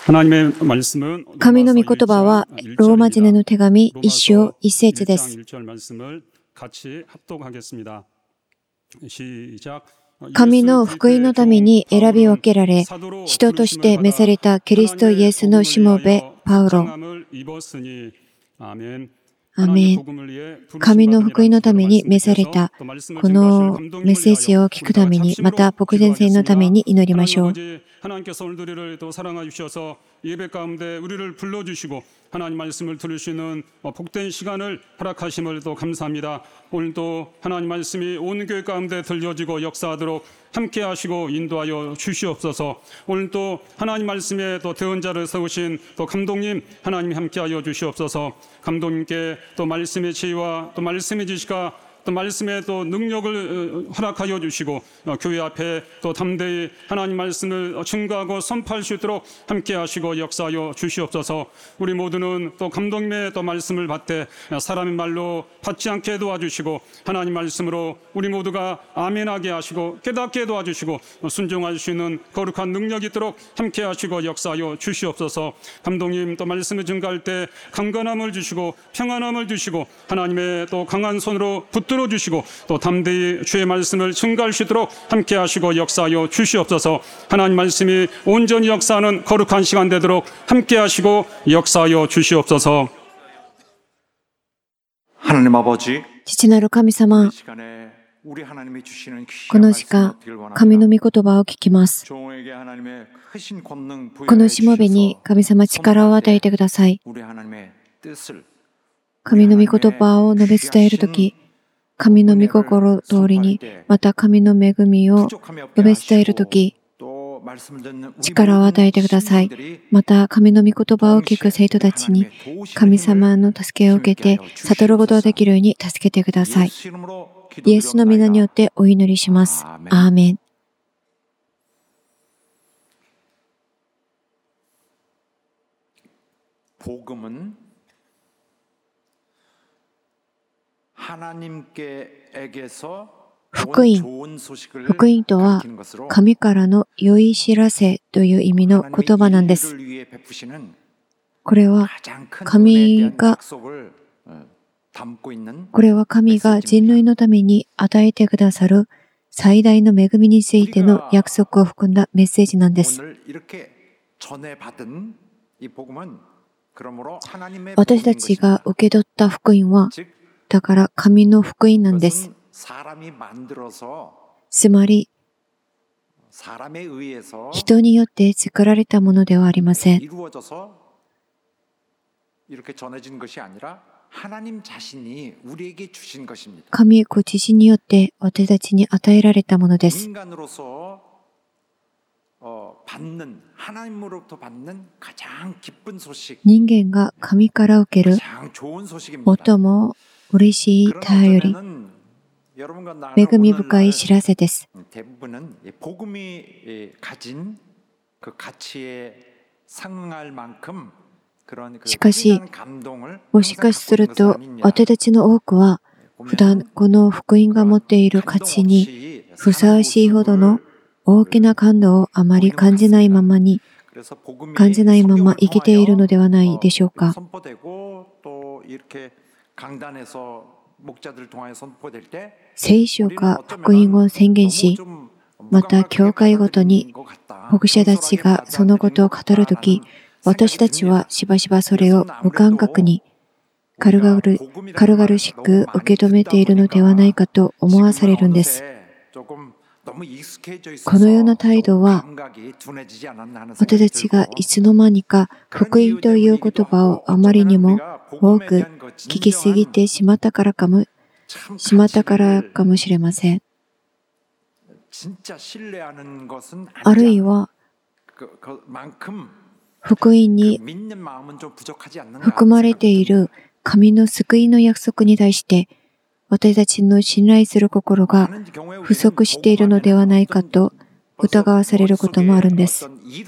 神の御言葉はローマ人への手紙1章1節です。神の福音のために選び分けられ、使徒として召されたキリストイエスのしもべパウロ。アメン。神の福音のために召されたこのメッセージを聞くために、また僕先生のために祈りましょう。 하나님 말씀을 들을 수 있는 복된 시간을 허락하심을 또 감사합니다. 오늘도 하나님 말씀이 온 교회 가운데 들려지고 역사하도록 함께 하시고 인도하여 주시옵소서. 오늘도 하나님 말씀에 또 대언자를 세우신 또 감독님 하나님 함께하여 주시옵소서. 감독님께 또 말씀의 지혜와 또 말씀의 지식과 또 말씀에 또 능력을 허락하여 주시고 교회 앞에 또 담대히 하나님 말씀을 증거하고 선포할 수 있도록 함께 하시고 역사하여 주시옵소서. 우리 모두는 또 감독님의 또 말씀을 받되 사람의 말로 받지 않게 도와주시고 하나님 말씀으로 우리 모두가 아멘하게 하시고 깨닫게 도와주시고 순종할 수 있는 거룩한 능력이 있도록 함께 하시고 역사하여 주시옵소서. 감독님 또 말씀을 증거할 때 강건함을 주시고 평안함을 주시고 하나님의 또 강한 손으로 붙들어 주시고 또 담대히 주의 말씀을 증거할 수 있도록 함께 하시고 역사하여 주시옵소서. 하나님 말씀이 온전히 역사하는 거룩한 시간 되도록 함께 하시고 역사하여 주시옵소서. 하나님 아버지, 父なる神様、この時間、神の御言葉を聞きます。このしもべに神様力を与えてください。神の御言葉を述べ伝えるとき、神の御心通りに、また神の恵みを述べ伝えるとき、力を与えてください。また神の御言葉を聞く生徒たちに神様の助けを受けて悟ることができるように助けてください。イエスの皆によってお祈りします。アーメン。福音とは神からの良い知らせという意味の言葉なんです。これは神が人類のために与えてくださる最大の恵みについての約束を含んだメッセージなんです。私たちが受け取った福音はだから神の福音なんです。つまり人によって作られたものではありません。神ご自身によって私たちに与えられたものです。人間が神から受ける最も嬉しい便り、恵み深い知らせです。しかし、もしかすると私たちの多くは普段この福音が持っている価値にふさわしいほどの大きな感動をあまり感じないまま生きているのではないでしょうか。聖書が福音を宣言し、また教会ごとに牧者たちがそのことを語るとき、私たちはしばしばそれを無感覚に軽々しく受け止めているのではないかと思わされるんです。このような態度は私たちがいつの間にか福音という言葉をあまりにも多く聞きすぎてしまったからかもしれません。あるいは福音に含まれている神の救いの約束に対して私たちの信頼する心が不足しているのではないかと疑わされることもあるんです。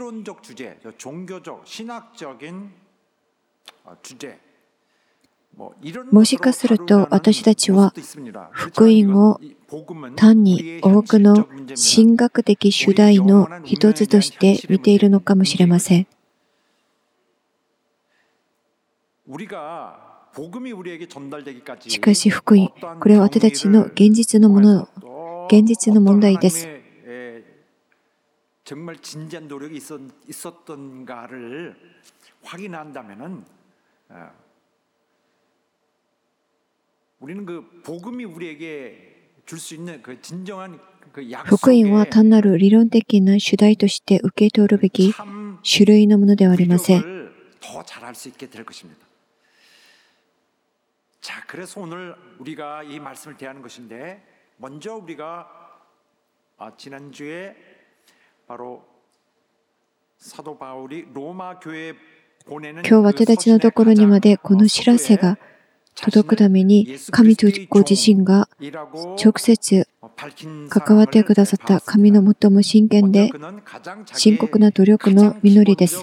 もしかすると私たちは福音を単に多くの神学的主題の一つとして見ているのかもしれません。 しかし福音、これは私たちの現実の問題です。福音は単なる理論的な主題として受け取るべき種類のものではありません。今日私たちのところにまでこの知らせが届くために、神とご自身が直接関わってくださった神の最も真剣で深刻な努力の実りです。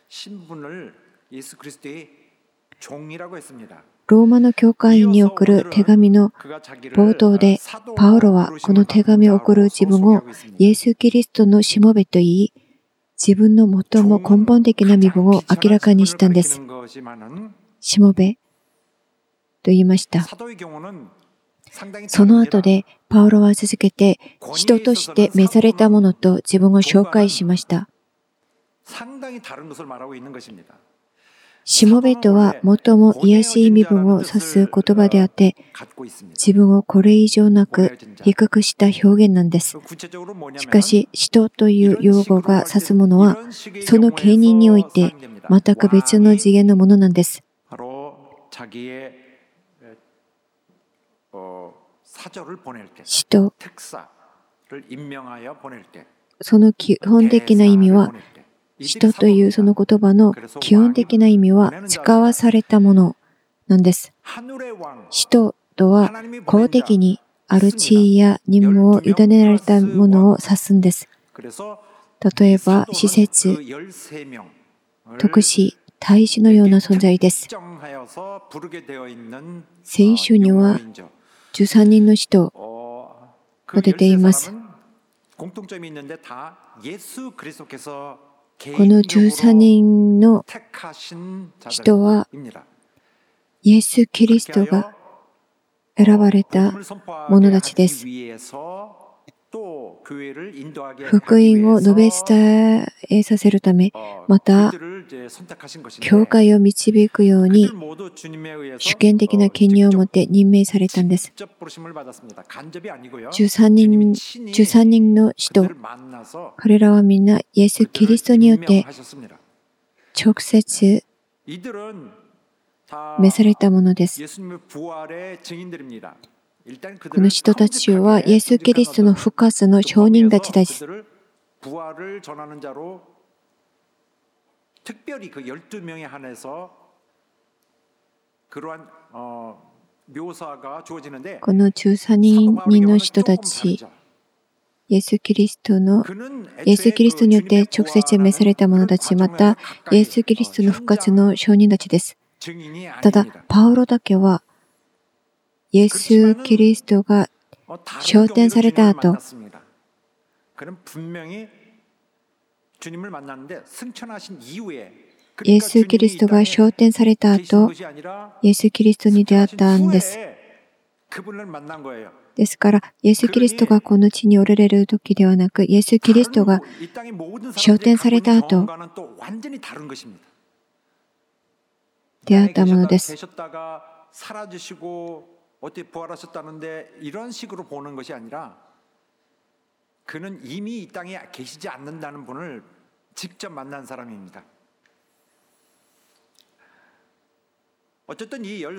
ローマの教会員に送る手紙の冒頭で、パウロはこの手紙を送る自分をイエス・キリストのしもべと言い、自分の最も根本的な身分を明らかにしたんです。しもべと言いました。その後でパウロは続けて、人として召されたものと自分を紹介しました。しもべとは最も卑しい身分を指す言葉であって、自分をこれ以上なく低くした表現なんです。しかし、使徒という用語が指すものは、その経験において全く別の次元のものなんです。使徒、その基本的な意味は、使徒というその言葉の基本的な意味は使わされたものなんです。使徒とは公的にある地位や任務を委ねられたものを指すんです。例えば、施設、特使、大使のような存在です。聖書には13人の使徒が出ています。この13人の人は、イエス・キリストが選ばれた者たちです。福音を述べ伝えさせるため、また、教会を導くように、主権的な権利を持って任命されたんです。13人の使徒、彼らはみんなイエス・キリストによって直接召されたものです。この人たちはイエス・キリストの復活の証人たちです。この13人の人たち、イエス・キリストによって直接召された者たち、またイエス・キリストの復活の証人たちです。ただ、パウロだけは、イエス・キリストが昇天された後、イエス・キリストが昇天された後、イエス・キリストに出会ったんです。ですから、イエス・キリストがこの地におられる時ではなく、イエス・キリストが昇天された後、出会ったものです。この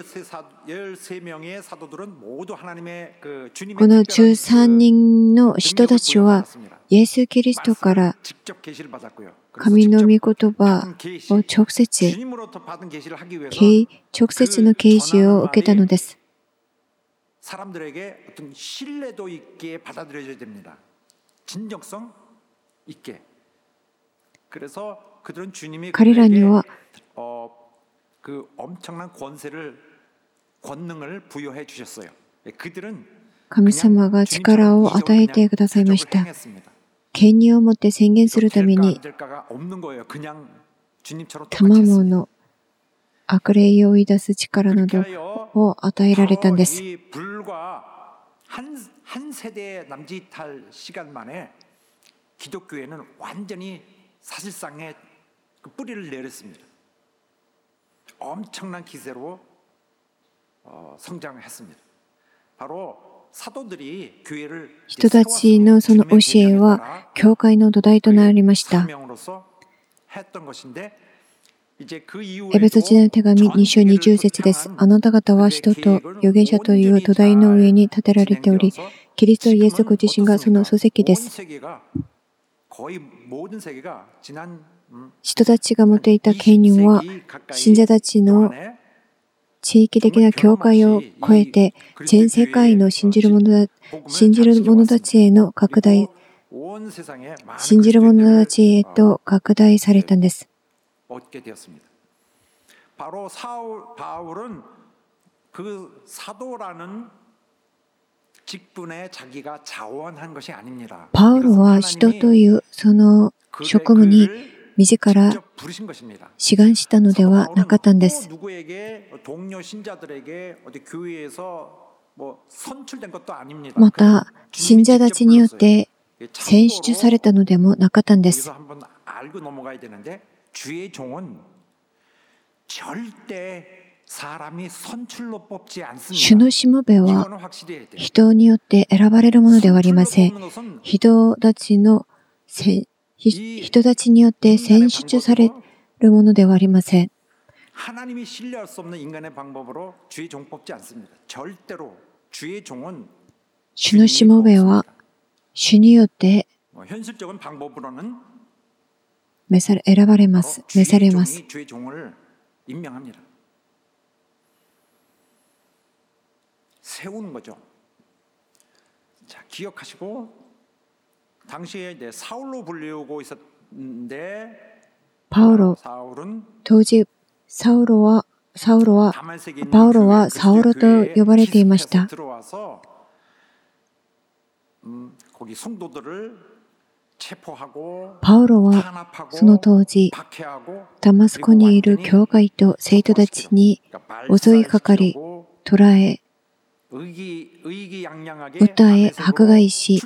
13人の人たちは、イエス・キリストから神の御言葉を直接の啓示を受けたのです。彼らには神様が力を与えてくださいました。権利を持って宣言するために、賜物、 悪霊を追い出す力などを与えられたんです。 한 세대의 남짓할 시간 만에 기독교회는 완전히 사실상의 그 뿌리를 내렸습니다. 엄청난 기세로 성장했습니다. 바로 사도들이 교회를 人たちのその教えは教会の土台となりました。 사명으로서 했던 것인데 이제 그 エペソ人への手紙2章20節です。あなた方は使徒と預言者という土台の上に立てられており、キリストイエスご自身がその礎石です。人たちが持っていた権威は、信者たちの地域的な教会を超えて、全世界の信じる者たちへの拡大、信じる者たちへと拡大されたんです。 바로 바울은 그 사도라는 직분에 자기가 자원한 것이 아닙니다. パウロは使徒というその職務に自ら志願したのではなかったんです。 また信者たちによって選出されたのでもなかったんです。 主のしもべは人によって選ばれるものではありません。人たちによって選出されるものではありません。主のしもべは主によって選ばれます。召されます。 임명합니다. 세우는 거죠. 자, 기억하시고 당시에 이제 사울로 불리우고 있었는데 パウロ、当時パウロはサウロと呼ばれていました。 거기 성도들을 パウロはその当時、ダマスコにいる教会と生徒たちに襲いかかり、捕らえ、訴え、迫害し、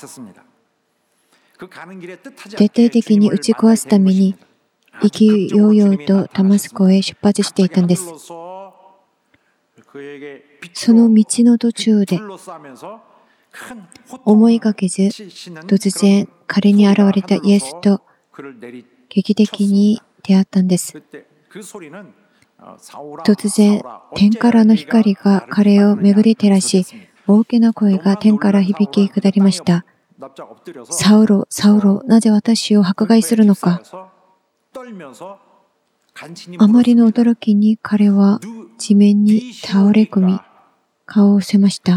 徹底的に打ち壊すために、意気揚々とダマスコへ出発していたんです。その道の途中で、思いがけず、突然彼に現れたイエスと劇的に出会ったんです。突然、天からの光が彼を巡り照らし、大きな声が天から響き下りました。サウロ、サウロ、なぜ私を迫害するのか。あまりの驚きに彼は地面に倒れ込み、顔を伏せました。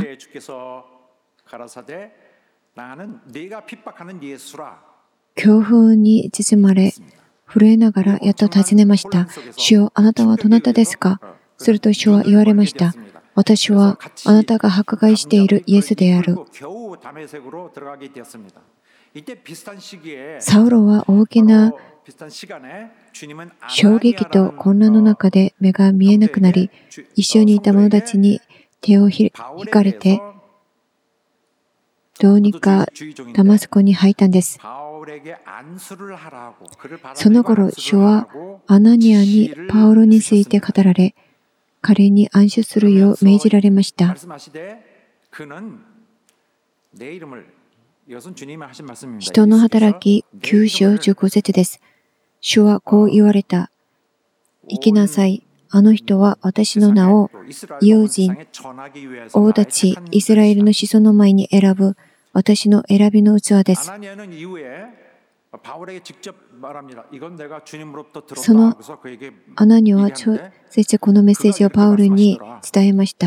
強風に包まれ、震えながらやっと尋ねました。主よ、あなたはどなたですか？すると主は言われました。私はあなたが迫害しているイエスである。サウロは大きな衝撃と混乱の中で目が見えなくなり、一緒にいた者たちに手を引かれて、 どうにかダマスコに入ったんです。その頃、主はアナニアにパウロについて語られ、彼に安守するよう命じられました。人の働き9章15節です。主はこう言われた。行きなさい。あの人は私の名を異邦人、王たち、イスラエルの子孫の前に選ぶ私の選びの器です。そのアナニアは直接このメッセージをパウルに伝えました。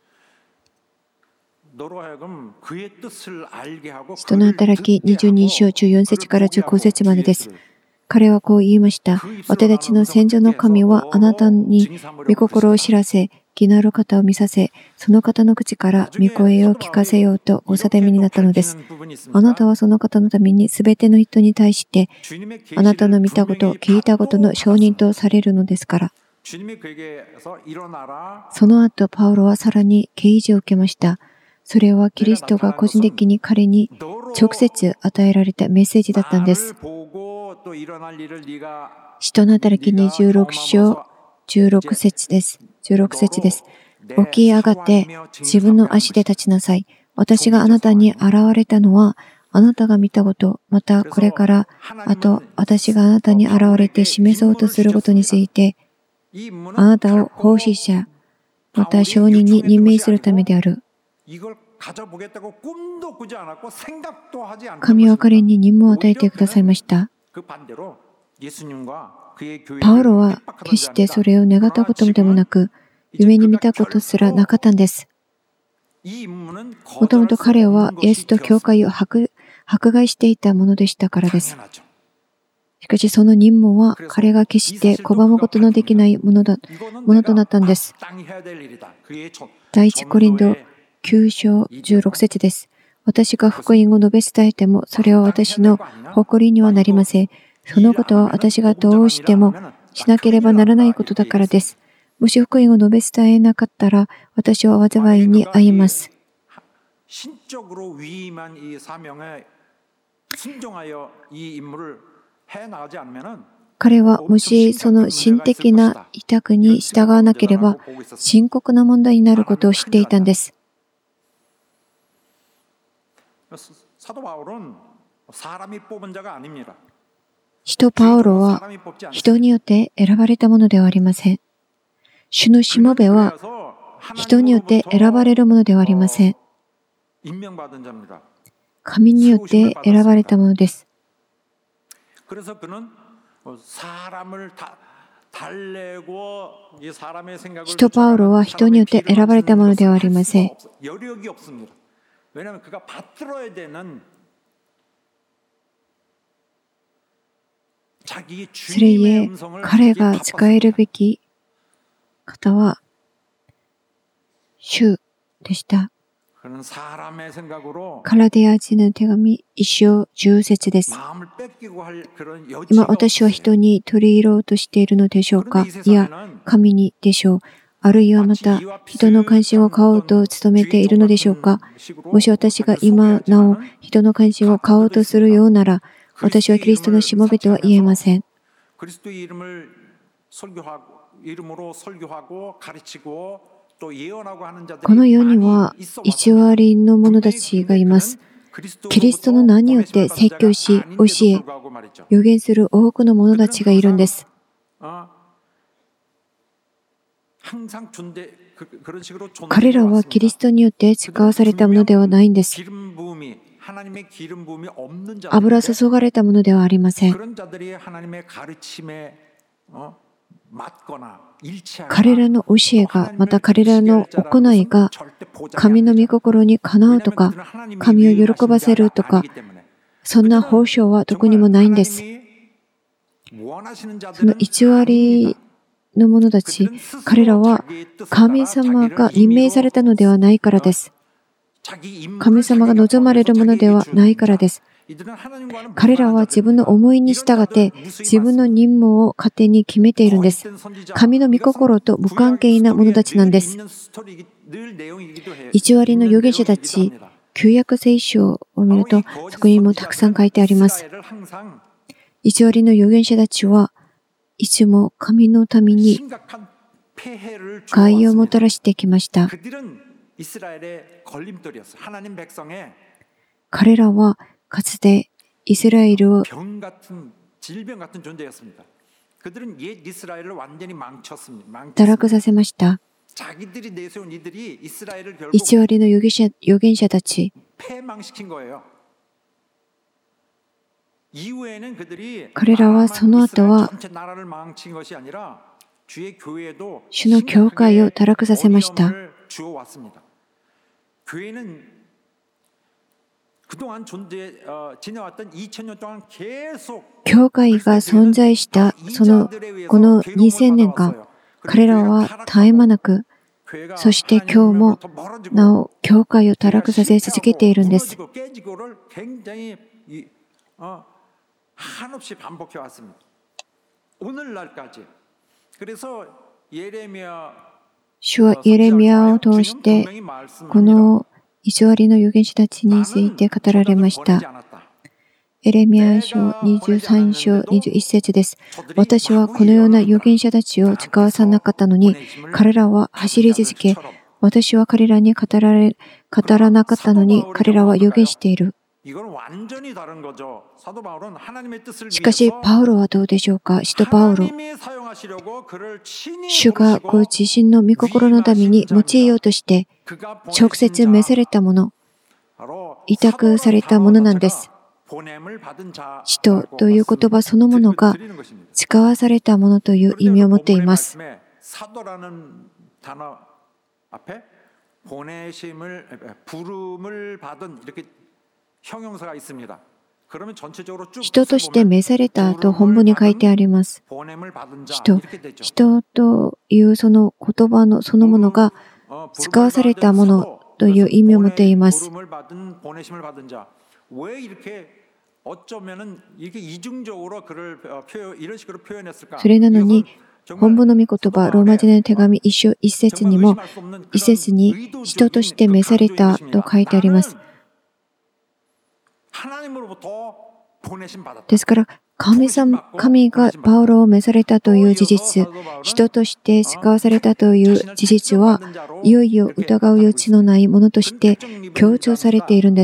人の働き22章14節から15節までです。彼はこう言いました。私たちの先祖の神はあなたに御心を知らせ、義なる方を見させ、その方の口から御声を聞かせようとお定めになったのです。あなたはその方のためにすべての人に対して、あなたの見たこと、聞いたことの証人とされるのですから。 その後、パウロはさらに啓示を受けました。それはキリストが個人的に彼に直接与えられたメッセージだったんです。使徒の働き26章16節です。16節です。起き上がって自分の足で立ちなさい。私があなたに現れたのは、あなたが見たこと、またこれからあと私があなたに現れて示そうとすることについて、あなたを奉仕者、また証人に任命するためである。神は彼に任務を与えてくださいました。パウロは決してそれを願ったことでもなく、夢に見たことすらなかったんです。もともと彼はイエスと教会を迫害していたものでしたからです。しかしその任務は彼が決して拒むことのできないものとなったんです。第一コリント9章16節です。私が福音を述べ伝えても、それは私の誇りにはなりません。そのことは私がどうしてもしなければならないことだからです。もし福音を述べ伝えなかったら、私は災いに遭います。彼はもしその心的な委託に従わなければ、深刻な問題になることを知っていたんです。使徒パウロは人によって選ばれたものではありません。主のしもべは人によって選ばれるものではありません。神によって選ばれたものです。使徒パウロは人によって選ばれたものではありません。それゆえ、彼が使えるべき方は主でした。ガラテヤ人の手紙1章10節です。今私は人に取り入れようとしているのでしょうか。いや、神にでしょう。あるいはまた人の関心を買おうと努めているのでしょうか。もし私が今なお人の関心を買おうとするようなら、私はキリストのしもべとは言えません。この世には1割の者たちがいます。キリストの名によって説教し、教え、預言する多くの者たちがいるんです。彼らはキリストによって使わされたものではないんです。油注がれたものではありません。彼らの教えが、また彼らの行いが神の御心にかなうとか、神を喜ばせるとか、そんな報酬はどこにもないんです。その1割の者たち、彼らは神様が任命されたのではないからです。神様が望まれるものではないからです。彼らは自分の思いに従って自分の任務を勝手に決めているんです。神の御心と無関係な者たちなんです。1割の預言者たち、旧約聖書を見るとそこにもたくさん書いてあります。1割の預言者たちはいつも神のために害をもたらしてきました。彼らはかつてイスラエルを堕落させました。1割の預言者たち、彼らはその後は主の教会を堕落させました。教会が存在したこの2000年間、彼らは絶え間なく、そして今日もなお教会を堕落させ続けているんです。 主はエレミヤを通して、この偽りの預言者たちについて語られました。エレミヤ書23章21節です。私はこのような預言者たちを使わさなかったのに、彼らは走り続け、私は彼らに語らなかったのに、彼らは預言している。しかし、パウロはどうでしょうか。使徒パウロ。主がご自身の御心のために用いようとして、直接召されたもの、委託されたものなんです。使徒という言葉そのものが使わされたものという意味を持っています。使徒として召されたと本文に書いてあります。使徒というその言葉のそのものが使わされたものという意味を持っています。それなのに、本文の御言葉、ローマ人の手紙1章1節にも、1節に人として召されたと書いてあります。ですから、神がパウロを召されたという事実、人として使わされたという事実は、いよいよ疑う余地のないものとして強調されているんです。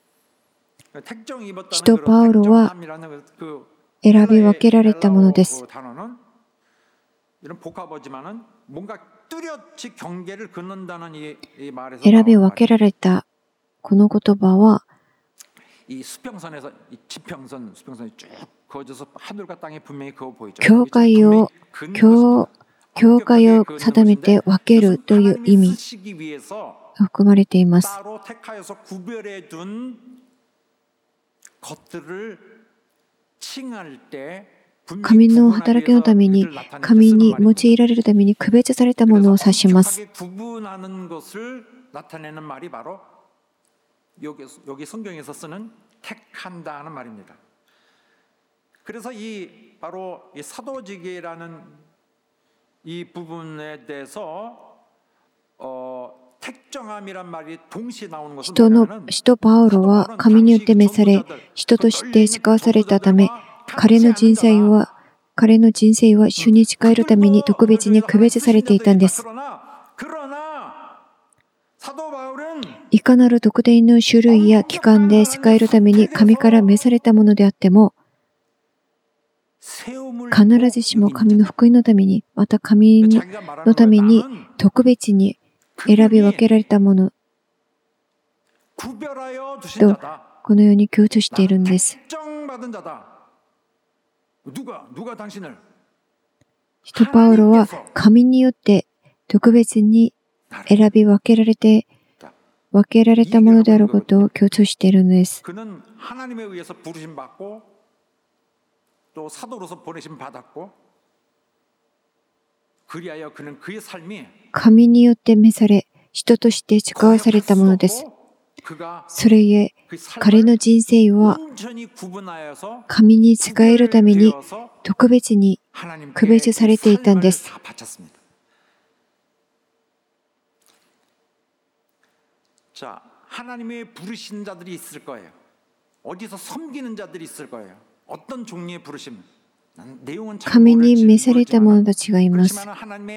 使徒パウロは選び分けられたものです。選び分けられたこの言葉は、境界を定めて分けるという意味が含まれています。神の働きのために、神に用いられるために区別されたものを指します。使徒パウロは神によって召され、人として使わされたため、彼の人生は主に仕えるために特別に区別されていたんです。いかなる特定の種類や期間で仕えるために神から召されたものであっても、必ずしも神の福音のために、また神のために特別に選び分けられたものと、このように強調しているんです。使徒パウロは神によって特別に選び分けられたものであることを強調しているのです。神によって召され、人として使わされたものです。それゆえ、彼の人生は神に仕えるために特別に区別されていたんです。神に召された者たちがいます。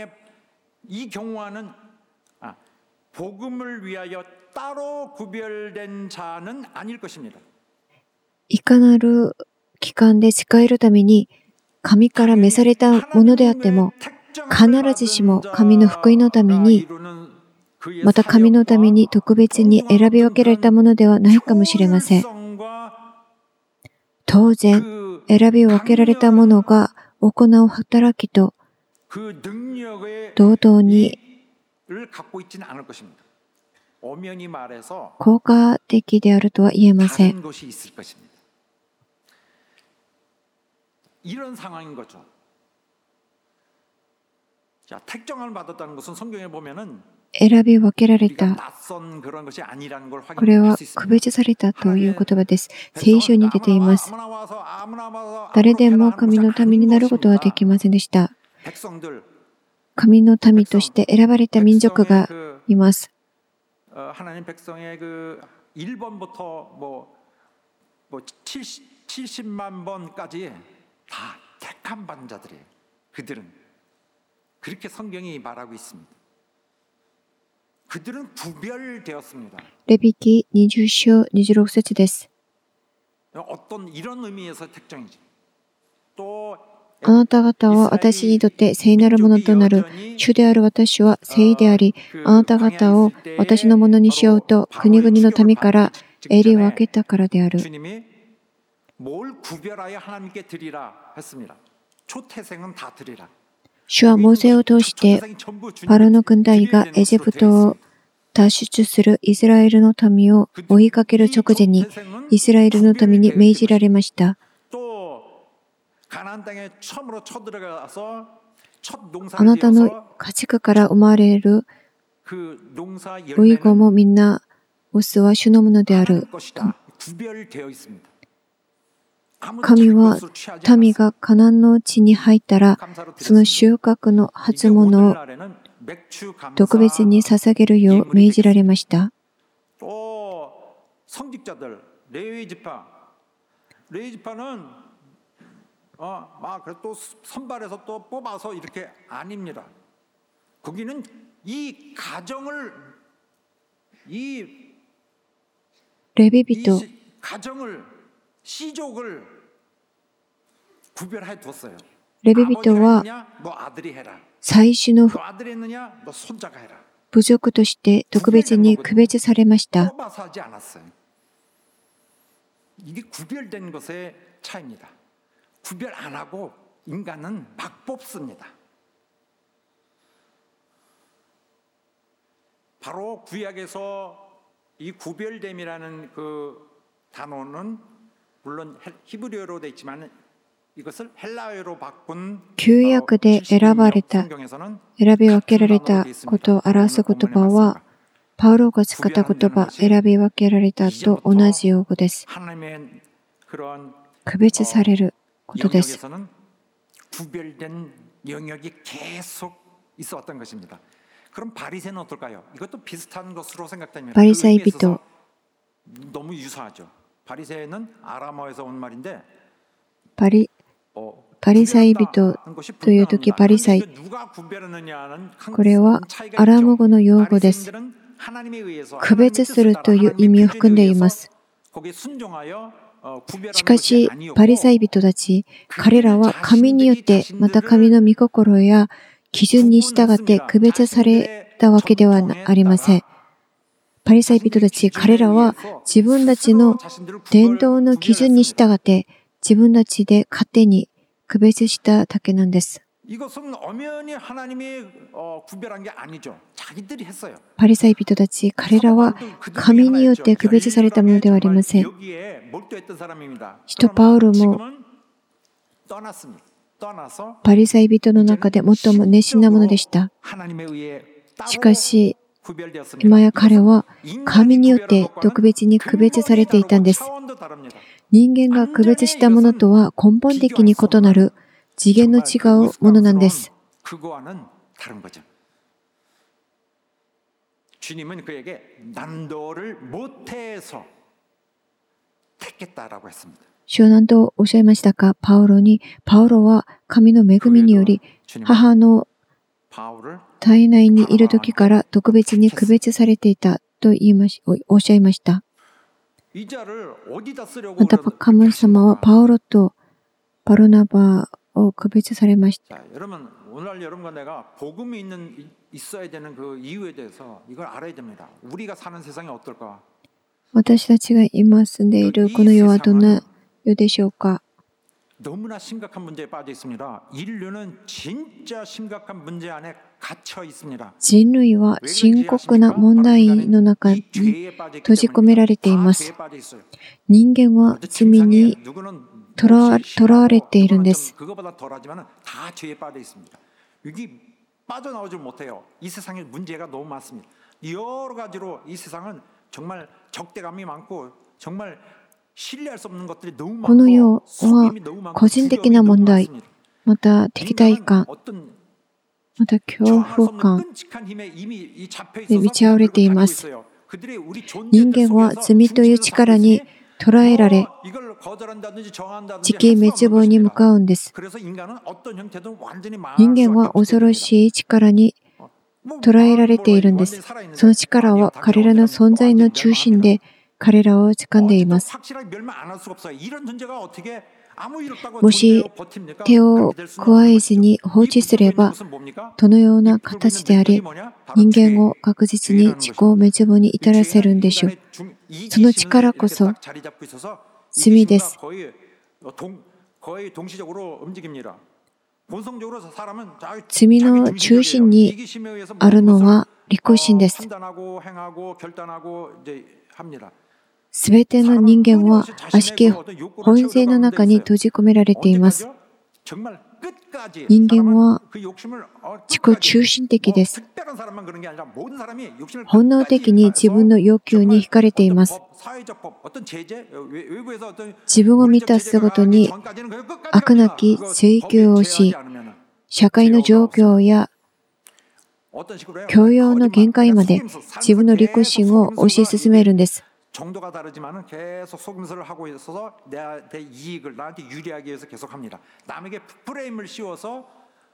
いかなる期間で仕えるために神から召されたものであっても、必ずしも神の福音のために、また神のために特別に選び分けられたものではないかもしれません。当然、選び分けられたものが行う働きと同等に効果的であるとは言えません。選び分けられた。これは区別されたという言葉です。聖書に出ています。誰でも神のためになることはできませんでした。 神の民として選ばれた民族がいます。 하나님 백성의 그 1번부터 뭐 70만 번까지 다 택함 받은 자들이에요. 그들은 그렇게 성경이 말하고 있습니다. 그들은 구별되었습니다. レビ記20章26節です。 어떤 이런 의미에서 특정이지. 또 あなた方は私にとって聖なるものとなる。主である私は聖であり、あなた方を私のものにしようと国々の民から選り分けたからである。 주님이 뭘 구별하여 하나님께 드리라 했습니다. 초태생은 다 드리라. 主はモーセを通してパロの軍隊がエジプトを脱出するイスラエルの民を追いかける直前にイスラエルの民に命じられました。 あなたの家畜から生まれるウイゴもみんなオスは主のものである。神は民がカナンの地に入ったらその収穫の初物を特別に捧げるよう命じられました。 또 선발해서 또 뽑아서 이렇게 아닙니다. 거기는 이 가정을 이 가정을 시족을 구별해 뒀어요. レビ人は最初の部族として特別に区別されました。 이게 구별된 것의 차이입니다. 구별 안 하고 인간은 막 뽑습니다. 바로 구약에서 이 구별됨이라는 그 단어는 물론 히브리어로 돼 있지만 이것을 헬라어로 바꾼 旧約で選ばれた、選び分けられたことを表す言葉は、パウロが使った言葉、選び分けられたと同じ用語です。区別されることです。 구별된 영역이 계속 있어왔던 것입니다. 그럼 바리새는 어떨까요? 이것도 비슷한 것으로 생각됩니다. バリサイ人 너무 유사하죠. 바리새는 아람어에서 온 말인데 バリサイ人というときバリサイ、これはアラム語の用語です。区別するという意味を含んでいます。しかし、パリサイ人たち、彼らは神によって、また神の御心や基準に従って区別されたわけではありません。パリサイ人たち、彼らは自分たちの伝統の基準に従って、自分たちで勝手に区別しただけなんです。 パリサイ人たち、彼らは神によって区別されたものではありません。使徒パウロもパリサイ人の中で最も熱心なものでした。しかし、今や彼は神によって特別に区別されていたんです。人間が区別したものとは根本的に異なる次元の違うものなんです。 주님은 그에게 난도를 못해서 택했다라고 했습니다. 主は何とおっしゃいましたか？パウロは神の恵みにより母の体内にいる時から特別に区別されていたとおっしゃいました。また神様はパウロとバルナバを区別されました。 오늘 여러분과 내가 복음이 있어야 되는 그 이유에 대해서 이걸 알아야 됩니다. 우리가 사는 세상이 어떨까? 私たちが今住んでいるこの世はどんな世でしょうか？ 너무나 심각한 문제에 빠져 있습니다. 인류는 진짜 심각한 문제 안에 갇혀 있습니다. 人類は深刻な問題の中に閉じ込められています。人間は罪にとらわれているんです。 여기 빠져나오지 못해요. 이 세상에 문제가 너무 많습니다. 여러 가지로 이 세상은 정말 적대감이 많고 정말 신뢰할 수 없는 것들이 너무 많고 この世は個人的な問題、また敵対感、 また恐怖感で満ち溢れています。人間は罪という力に捕らえられ、地球滅亡に向かうんです。人間は恐ろしい力に捕らえられているんです。その力は彼らの存在の中心で彼らを掴んでいます。もし手を加えずに放置すれば、どのような形であれ、人間を確実に自己滅亡に至らせるんでしょう。その力こそ罪です。罪の中心にあるのは利己心です。すべての人間は悪しき本性の中に閉じ込められています。人間は自己中心的です。本能的に自分の欲求に惹かれています。自分を満たすことに悪なき追求をし、社会の状況や教養の限界まで自分の利己心を推し進めるんです。 정도가 다르지만은 계속 속임수를 하고 있어서 나한테 이익을 나한테 유리하기 위해서 계속합니다. 남에게 프레임을 씌워서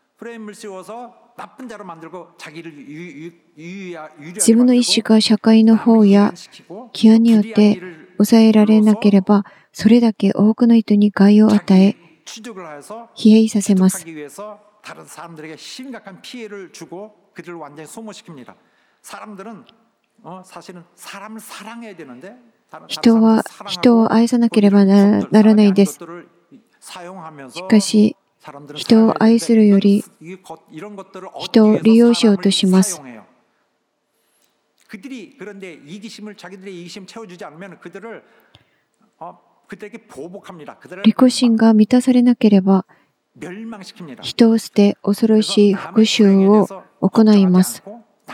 나쁜 자로 만들고 자기를 유리하게 自分の意思が社会の方や規範によって抑えられなければ、それだけ多くの人に害を与え、疲弊させます。 다른 사람들에게 심각한 피해를 주고 그들을 완전히 소모시킵니다. 사람들은 사실은 사람을 사랑해야 되는데 人は人を愛さなければならないです。しかし、人を愛するより人を利用しようとします。 그들이 그런데 자기들의 이기심을 채워주지 않으면 그들에게 보복합니다. 利己心が満たされなければ、人を捨て恐ろしい復讐を行います。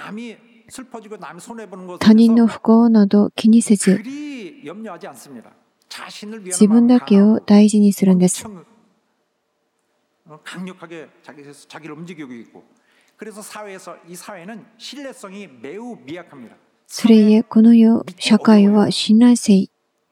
他人の不幸など気にせず、自分だけを大事にするんです。それゆえ、この世、社会は信頼性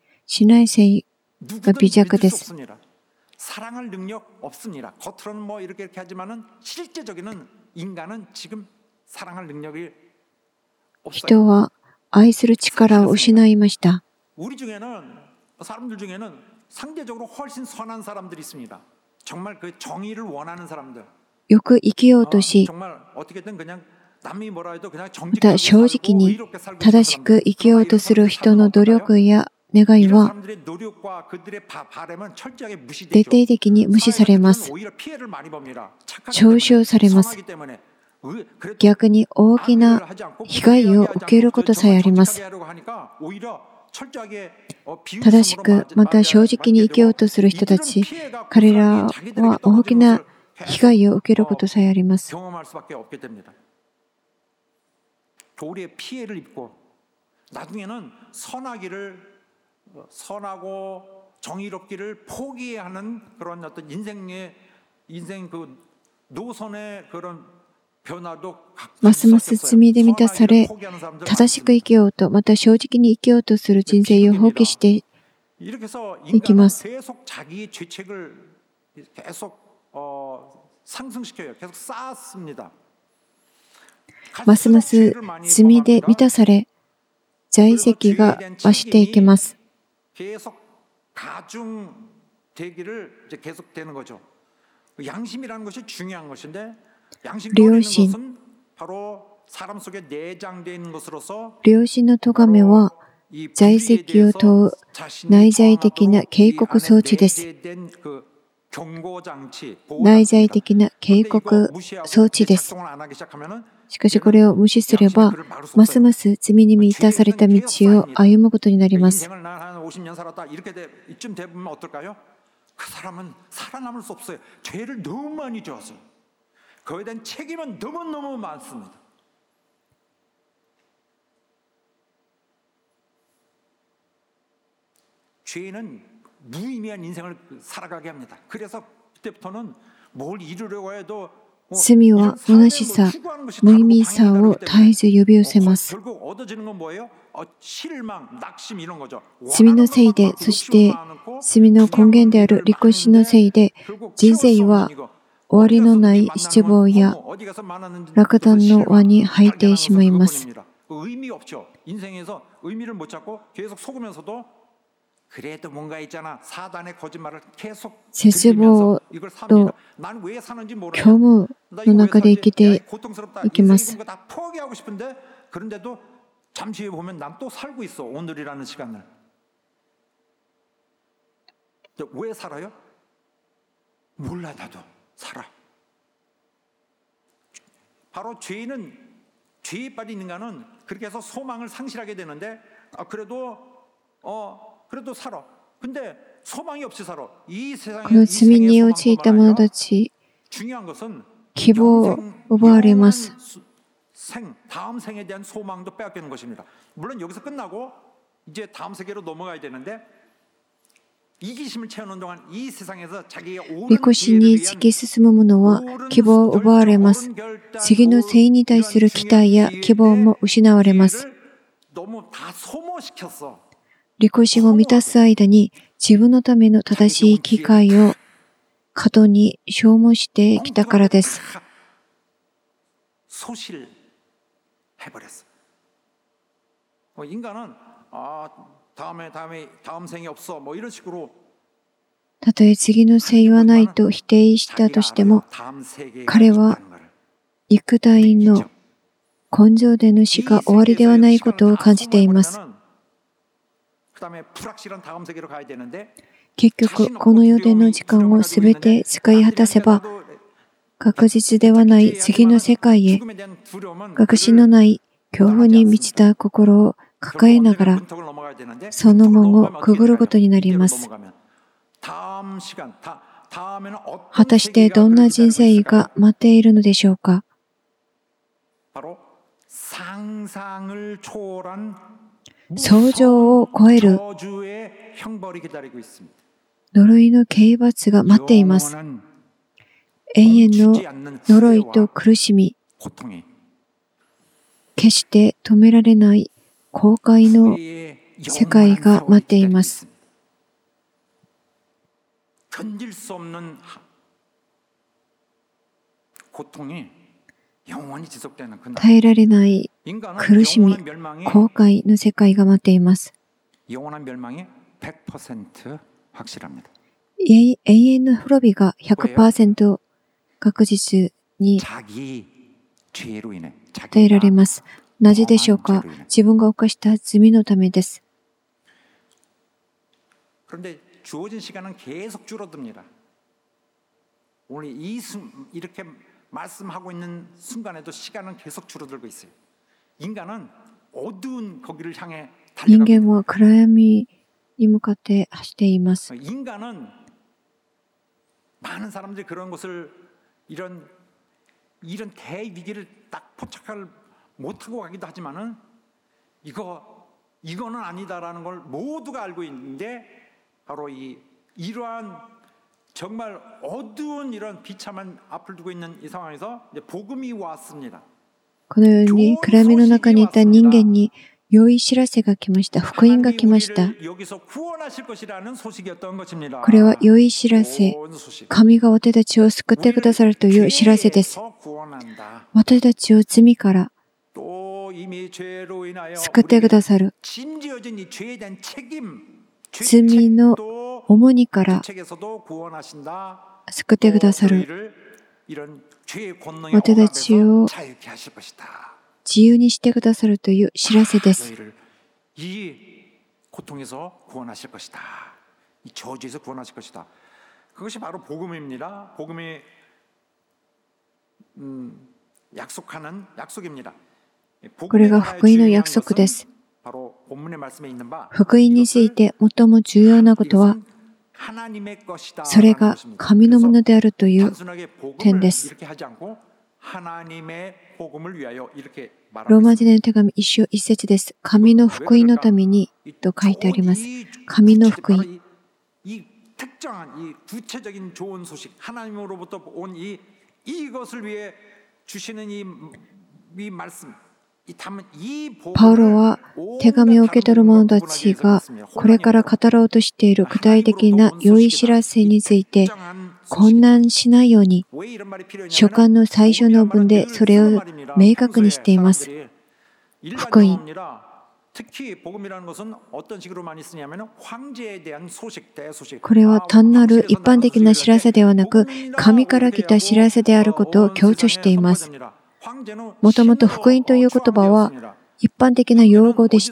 が微弱です。 사랑할 능력 없습니다. 겉으로는 뭐 이렇게 하지만은 실제적인 인간은 지금 사랑할 능력이 없어요. 人は愛する力を失いました。 우리 중에는 사람들 중에는 상대적으로 훨씬 선한 사람들이 있습니다. 정말 그 정의를 원하는 사람들. よく生きようとし、 정말 어떻게든 그냥 남이 뭐라 해도 그냥 また正直に正しく生きようとする人の努力や願いは徹底的に無視されます。嘲笑されます。逆に大きな被害を受けることさえあります。正しくまた正直に生きようとする人たち、彼らは大きな被害を受けることさえあります。 선하고 정의롭기를 포기하는 그런 어떤 인생 그 노선의 그런 변화도 ますます罪で満たされ、正しく生きようと、また正直に生きようとする人生を放棄していきます。 계속 자기의 죄책을 계속 상승시켜요. 계속 쌓습니다. ますます罪で満たされ、罪責が増していきます。 계속 가중되기를 이제 계속되는 거죠. 양심이라는 것이 중요한 것인데 양심이라는 것은 바로 사람 속에 내장되어 있는 것으로서 良心の咎めは罪責を問う内在的な警告装置です。内在的な警告装置です。しかしこれを無視すれば、ますます罪に満たされた道を歩むことになります。 그 사람은 살아남을 수 없어요. 죄를 너무 많이 지었어. 그에 대한 책임은 너무너무 많습니다. 죄는 무의미한 인생을 살아가게 합니다. 그래서 그때부터는 뭘 이루려고 해도 罪は虚しさ、無意味さを絶えず呼び寄せます。 결국 얻어지는 건 뭐예요? 실망, 낙심 이런 거죠. 罪のせいで、そして罪の根源である利己心のせいで、人生は終わりのない失望や落胆の輪に入ってしまいます。 의미 없죠. 인생에서 의미를 못 찾고 계속 속으면서도 그래도 뭔가 있잖아. 사단의 거짓말을 계속 들으면서 이걸 삽니다. 난 왜 사는지 모르겠어. 虚無の中で生きて 고통스럽다. いきます。 인생이 다 포기하고 싶은데 그런데도 잠시 후에 보면 난 또 살고 있어. 오늘이라는 시간을. 왜 살아요? 몰라 나도 살아. 바로 죄에 빠진 인간은 그렇게 해서 소망을 상실하게 되는데 그래도 살아. 근데 소망이 없이 살아. 이 こ 세상에 の罪に陥った者たち、 중요한 것은 希望を奪われます。 다음 생에 대한 소망도 빼앗기는 것입니다. 물론 여기서 끝나고 이제 다음 세계로 넘어가야 되는데 이기심을 채우는 동안 이 세상에서 자기의 利己心に突き進む者は希望を奪われます。次の生に対する期待や希望も失われます。 너무 다 소모시켰어. 利己心を満たす間に自分のための正しい機会を過度に消耗してきたからです。 소실해버렸어. 인간은 다음 생이 없어. 뭐 이런 식으로 たとえ次の生はないと否定したとしても、彼は肉体の根性での死が終わりではないことを感じています。 結局、この世での時間をすべて使い果たせば、確実ではない次の世界へ、確信のない恐怖に満ちた心を抱えながら、その門をくぐることになります。果たしてどんな人生が待っているのでしょうか。想像を超える呪いの刑罰が待っています。永遠の呪いと苦しみ、決して止められない後悔の世界が待っています。耐えられない苦しみ、後悔の世界が待っています。永遠の滅びが 100% 確実に与えられます。なぜでしょうか。自分が犯した罪のためです。 그런데 주어진 시간은 계속 줄어듭니다. 오늘 이렇게 말씀하고 있는 순간에도 시간은 계속 줄어들고 있어요. 인간은 어두운 거기를 향해 달려갑니다. 人間は暗闇に向かって走っています。 인간은 많은 사람들이 그런 것을 이런 대위기를 딱 포착을 못하고 가기도 하지만은 이거는 아니다라는 걸 모두가 알고 있는데 바로 이러한 정말 어두운 이런 비참한 앞을 두고 있는 이 상황에서 이제 복음이 왔습니다. このように暗闇の中にいた人間に良い知らせが来ました。福音が来ました。これは良い知らせ。神が私たちを救ってくださるという知らせです。私たちを罪から救ってくださる。罪の重荷から救ってくださる。私たちを自由にしてくださるという知らせです。 그것이 바로 복음입니다. 복음이 약속하는 약속입니다. これが福音の約束です。 바로 본문의 말씀에 있는 바 福音について最も重要なことは、 하나님의 것이다. それが神のものであるという 단순하게 点 복음을 です。 이렇게 하지 않고 하나님의 복음을 위하여 이렇게 ロー 말합니다. マ人への手紙1章1節です。神の福音のためにと書いてあります。神の福音。 이 특정한 이 구체적인 좋은 소식, 하나님으로부터 온 이 パウロは手紙を受け取る者たちがこれから語ろうとしている具体的な良い知らせについて混乱しないように書簡の最初の文でそれを明確にしています。福音。これは単なる一般的な知らせではなく、神から来た知らせであることを強調しています。もともと福音という言葉は一般的な用語でした。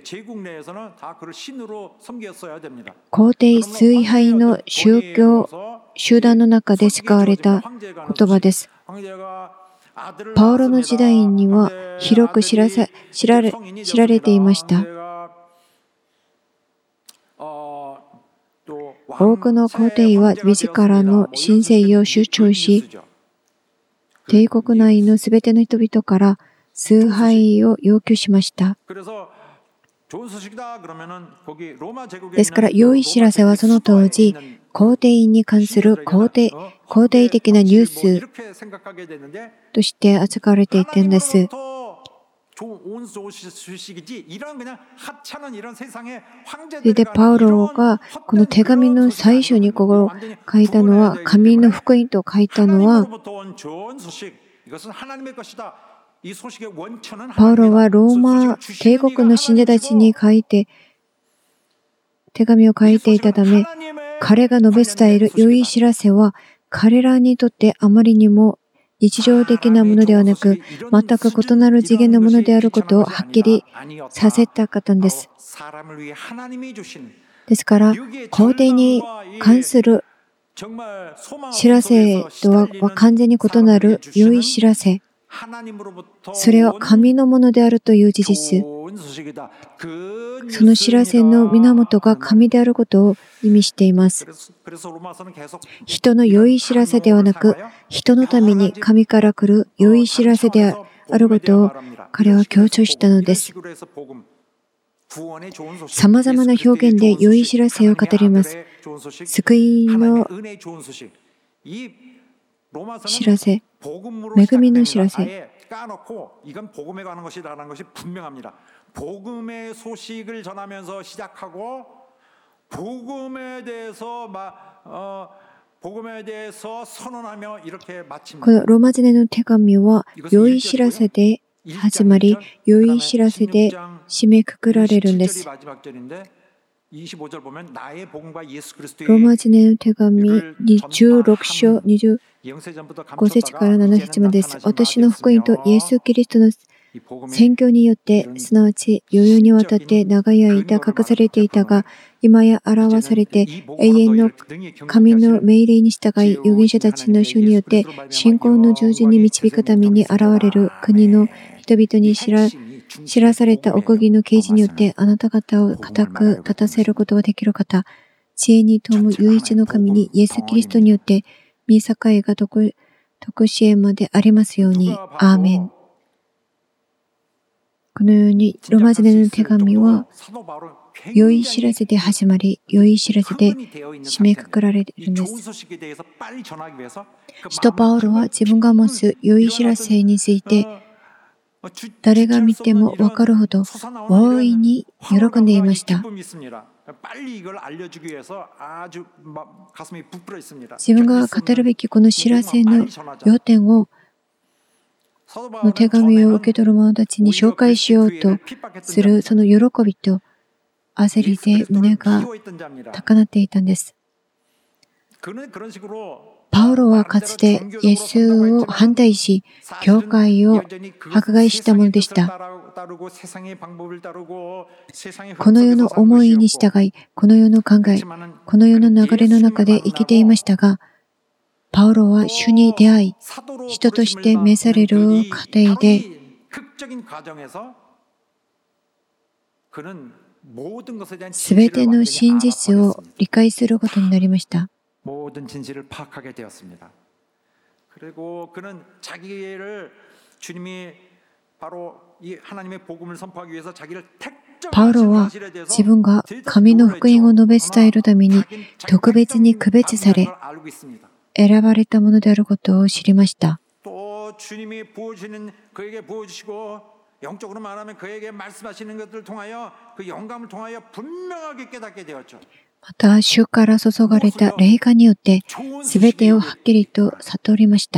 皇帝崇拝の宗教集団の中で使われた言葉です。パウロの時代には広く知られていました。多くの皇帝は自らの神聖を主張し、帝国内のすべての人々から崇拝を要求しました。ですから、良い知らせはその当時、皇帝に関する肯定的なニュースとして扱われていたんです。それでパウロがこの手紙の最初にこう書いたのは、神の福音と書いたのは、パウロはローマ帝国の信者たちに手紙を書いていたため、彼が述べ伝える良い知らせは、彼らにとってあまりにも日常的なものではなく、全く異なる次元のものであることをはっきりさせたかったんです。ですから、皇帝に関する知らせとは完全に異なる良い知らせ。それは神のものであるという事実。その知らせの源が神であることを意味しています。人の良い知らせではなく、人のために神から来る良い知らせであることを彼は強調したのです。さまざまな表現で良い知らせを語ります。救いの知らせ、恵みの知らせ。このローマ人への手紙は良い知らせで始まり、良い知らせで締めくくられるんです。ローマ人への手紙16章25節から7節までです。私の福音とイエス・キリストの宣教によって、すなわち余裕にわたって長い間隠されていたが、今や表されて永遠の神の命令に従い、預言者たちの書によって信仰の十字に導くために現れる国の人々に知らされた奥義の啓示によって、あなた方を固く立たせることができる方、知恵に富む唯一の神にイエス・キリストによって御栄が徳しえまでありますように。アーメン。このようにローマ人への手紙は良い知らせで始まり、良い知らせで締めくくられるんです。使徒パウロは自分が持つ良い知らせについて、誰が見ても分かるほど大いに喜んでいました。自分が語るべきこの知らせの要点をの手紙を受け取る者たちに紹介しようとするその喜びと焦りで胸が高鳴っていたんです。パウロはかつてイエスを反対し、教会を迫害したものでした。この世の思いに従い、この世の考え、この世の流れの中で生きていましたが、パウロは主に出会い、人として召される過程で、すべての真実を理解することになりました。パウロは自分が神の福音を述べ伝えるために特別に区別され、 選ばれたものであることを知りました。 또 주님이 부어주시는 그에게 부어주시고 영적으로 말하면 그에게 말씀하시는 것들을 통하여 그 영감을 통하여 분명하게 깨닫게 되었죠. また、主から注がれた霊感によって、すべてをはっきりと悟りました。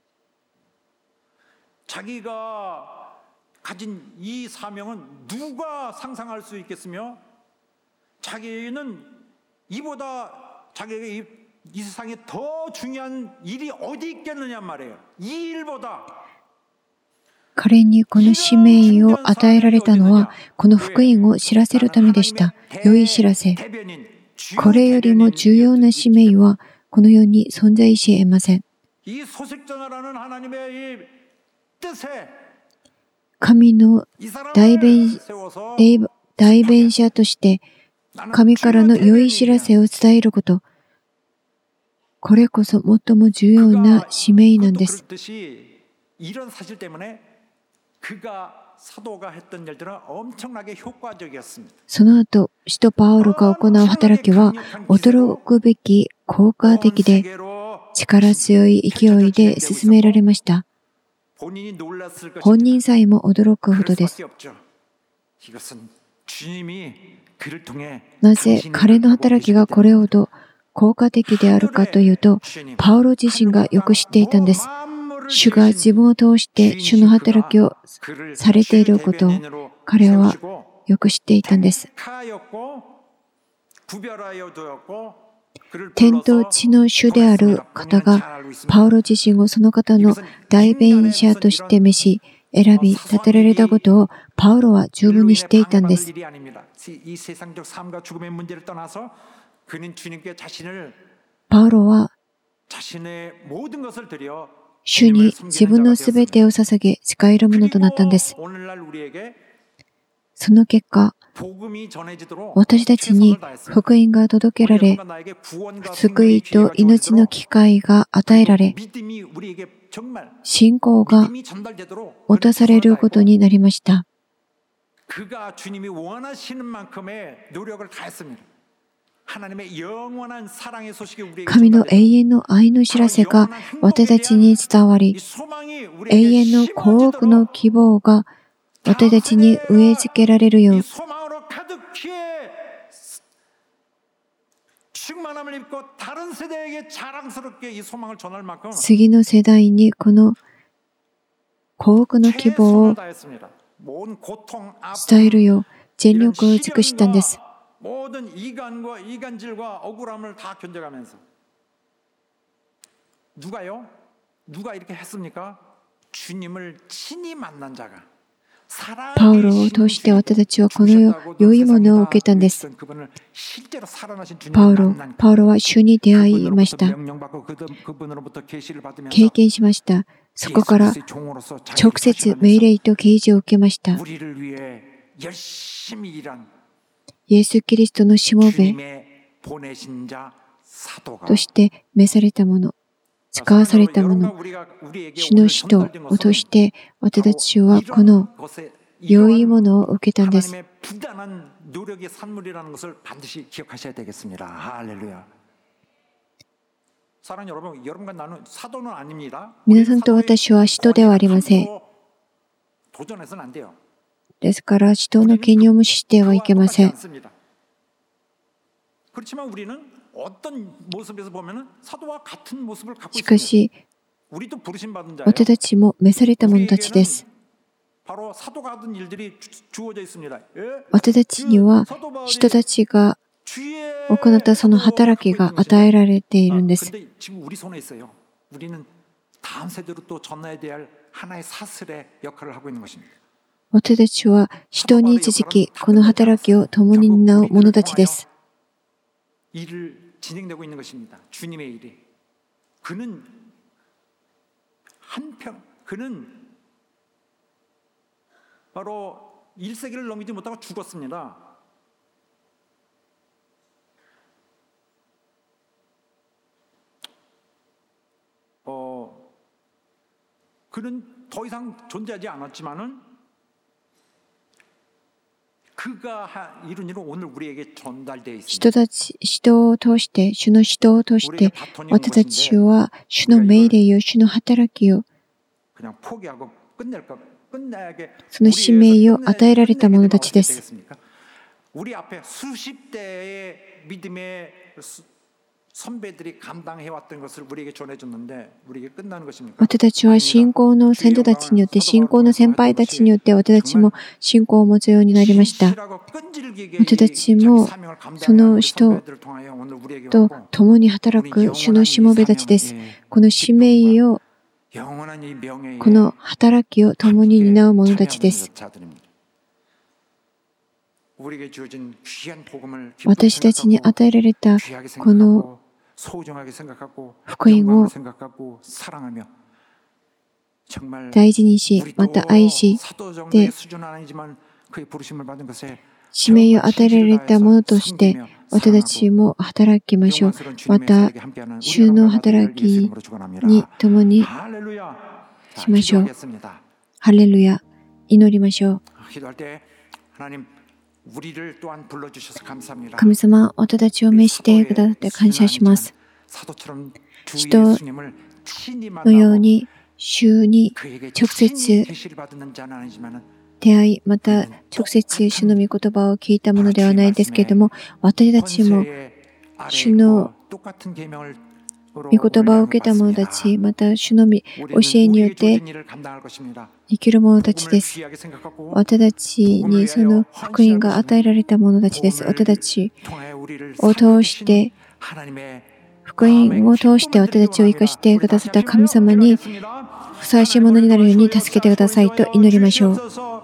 자기가 가진 이 사명은 누가 상상할 수 있겠으며 자기는 이보다 자기에게 이 세상에 더 중요한 일이 어디 있겠느냐 말이에요. 이 일보다 彼にこの使命を与えられたのは、この福音を知らせるためでした。良い知らせ。これよりも重要な使命は、この世に存在し得ません。 이 소식전하라는 하나님의 이 뜻에 神の 이 代弁 사람을 세워서 代弁者として、神からの良い知らせを伝えること。これこそ最も重要な使命なんです。 그렇듯이 이런 사실 때문에 그가 사도가 했던 일들은 엄청나게 효과적이었습니다. その後、使徒パウロが行う働きは、驚くべき効果的で、 力強い勢いで進められました。 본인이 놀랐을 本人さえも驚くほどです。 이것은 주님이 그를 통해 なぜ彼の働きがこれほど効果的であるかというと、パウロ自身がよく知っていたんです。主が自分を通して主の働きをされていることを彼はよく知っていたんです。天と地の主である方がパウロ自身をその方の代弁者として召し選び立てられたことをパウロは十分に知っていたんです。パウロは主に自分のすべてを捧げ仕えるものとなったんです。その結果、私たちに福音が届けられ、救いと命の機会が与えられ、信仰が渡されることになりました。神の永遠の愛の知らせが私たちに伝わり、永遠の幸福の希望が私たちに植え付けられるよう、次の世代にこの幸福の希望を伝えるよう全力を尽くしたんです。 모든 이간과 이간질과 억울함을 다 견뎌가면서 누가 이렇게 했습니까? 주님을 친히 만난 자가 パウロを通して私たちはこの良いものを受けたんです。パウロは主に出会いました。経験しました。そこから直接命令と啓示を受けました。イエス・キリストのしもべとして召されたもの、使わされたもの、主の使徒を通して私たちはこの良いものを受けたんです。皆さんと私は使徒ではありません。ですから使徒の権威を無視してはいけません。しかし、私たちも召された者たちです。私たちには人たちが行ったその働きが与えられているんです。私たちは人に続き、この働きを共に担う者たちです。 바로 1세기를 넘기지 못하고 죽었습니다. 그는 더 이상 존재하지 않았지만은 그 人を通して、主の使徒を通して、私たちは主の命令を、主の働きを、その使命を与えられた者たちです。私たちは信仰の先祖たちによって、信仰の先輩たちによって、私たちも信仰を持つようになりました。私たちもその人と共に働く主のしもべたちです。この使命を、この働きを共に担う者たちです。私たちに与えられたこの福音を大事にし、また愛し、で、使命を与えられたものとして、私たちも働きましょう。また、主の働きに共にしましょう。ハレルヤ。祈りましょう。神様、私たちを召してくださって感謝します。使徒のように主に直接出会い、また直接主の御言葉を聞いたものではないですけれども、私たちも主の御言葉を受けた者たち、また主の教えによって生きる者たちです。私たちにその福音が与えられた者たちです。私たちを通して、福音を通して私たちを生かしてくださった神様にふさわしいものになるように助けてくださいと祈りましょう。